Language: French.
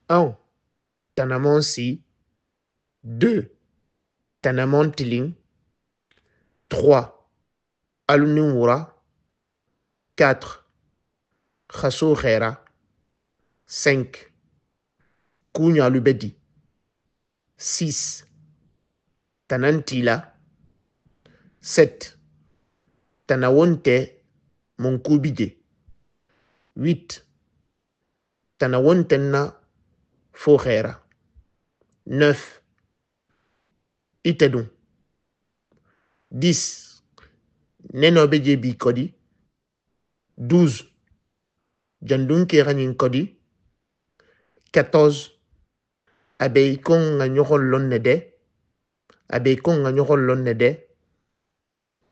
1. Tanamon si. 2. Tanamon tiling. 3. Alunin wura. 4. Khaso khera. 5. Kunya lubedi. 6. Tanantila. 7. Tanawonte monkubide. 8. Tanawontenna fokhera. 9. Itedun. 10. Nenobeje bi kodi. 12. Jandun keranin kodi. 14. Abeikon nga nyokol lonne de. Abeikon nga nyokol lonne de.